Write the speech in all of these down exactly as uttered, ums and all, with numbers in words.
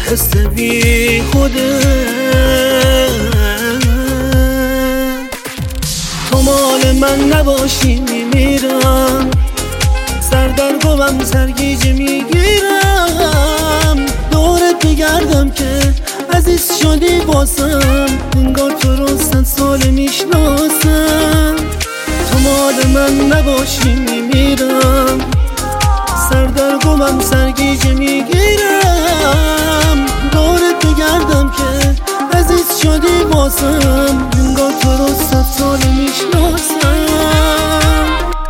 حس بی خوده، تو مال من نباشی میمیرم، سردرگمم سرگیجه میگیرم، دورت بگردم که عزیز شدی باسم، انگار تو رو صد سال میشناسم. تو مال من نباشی میمیرم، سردرگمم سرگیجه میگیرم، دورت بگردم که عزیز شدی باسم، انگار تو رو صد سال میشناسم.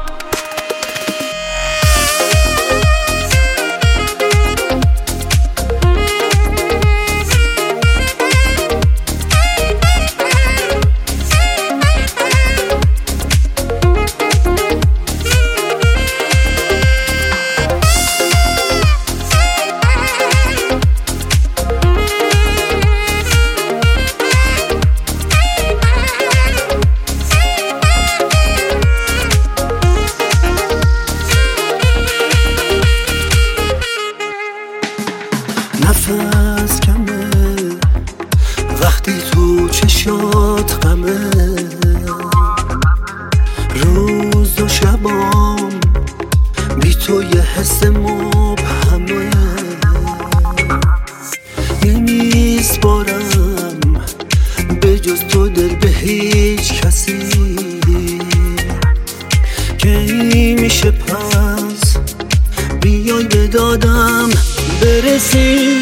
نفس کمه وقتی تو چشات غمه، روز و شبام بی تو یه حس مبهمه، نمیسپارم به جز تو دل به هیچ کسی، کی میشه پس بیای به دادم برسی.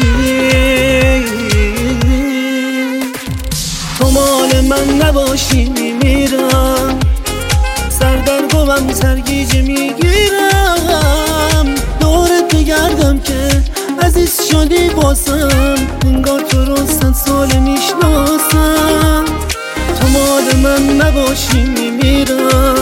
تو مال من نباشی میمیرم، سردرگمم سرگیجه میگیرم، دورت بگردم که عزیز شدی باسم، انگار تو رو صد سال میشناسم. تو مال من نباشی میمیرم،